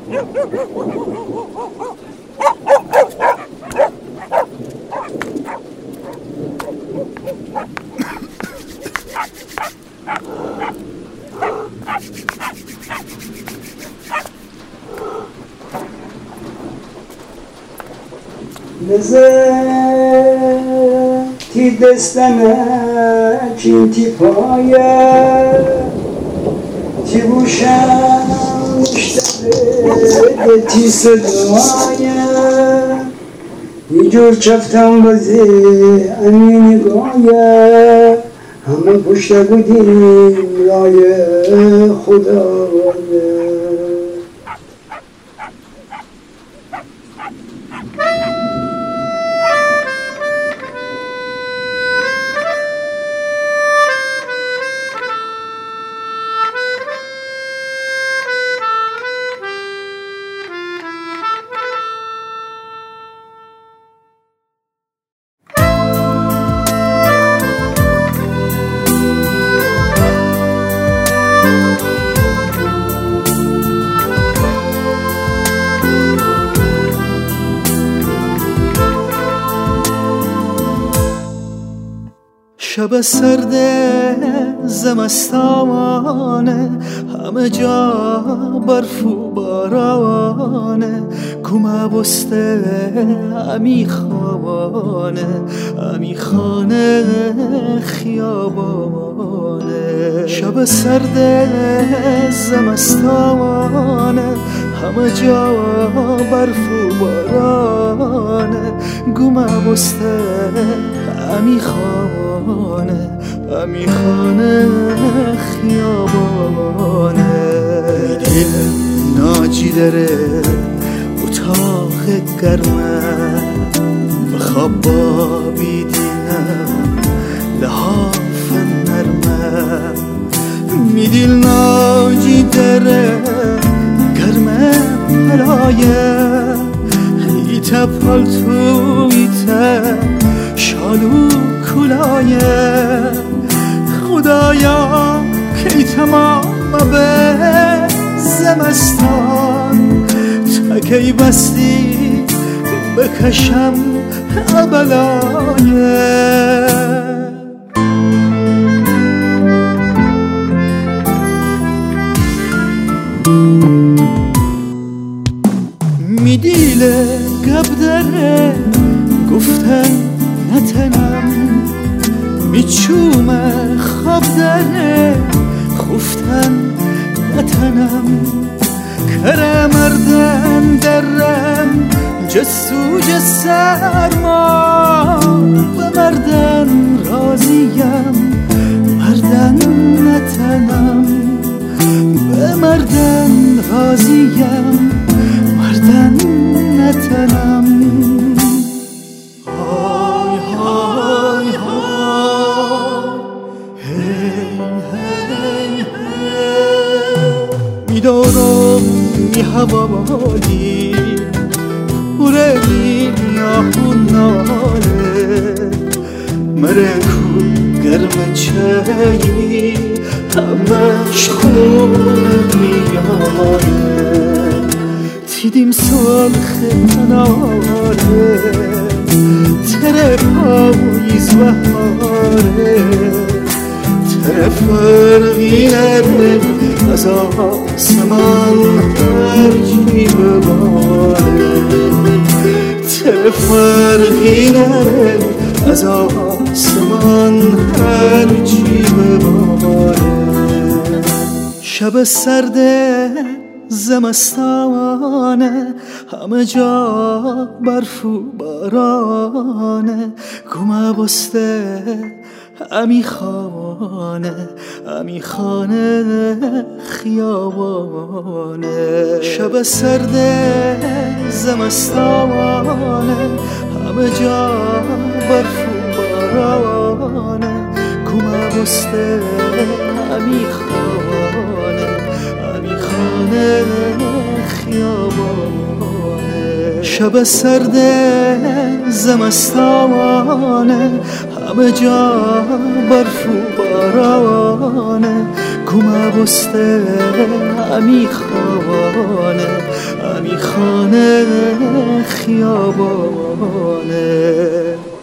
Ti destene kinti paye Ti buşem müştebe ti sedaya Yicur çaftan bazi amini gaya Hame puşta budim raye khudaya شب سرد زمستانه همه جا برف و بارانه کومه بسته امی خانه خیابانه شب سرد زمستانه همه جا برف و بارانه گومه بسته امی خانه خیابانه دل ناجی داره اتاق گرمه و خواب بیدینم لحاف نرمه می دل ناجی داره گرمه پلایه ایتا پالتو ایتا شالو کلایه خدایا کی تمام به زمستان تا کی بستی بکشم ابلایه میدیله گب داره گفتن نتنم میچومه خواب داره خفتن نتنم کره مردن درم جسوج سرما به مردن راضیم مردن نتنم به مردن راضیم مردن نتنم میدانم میهوالی بورلی آهون ناله مرکو گرم چایی همش خون میاره تیدیم سالخ مناره تره پاییز بهاره تره فرقی نره از آسمان هرچی بباره تره فرقی نره از آسمان هرچی بباره شب سرد زمستانه همه جا برف و بارانه گمه بسته امی خانه خیابانه شب سرد زمستانه همه جا برف و بارانه گمه بسته امی خانه خیابانه شب سرد زمستانه همه جا برف و بارانه کومه بسته همی خانه خیابانه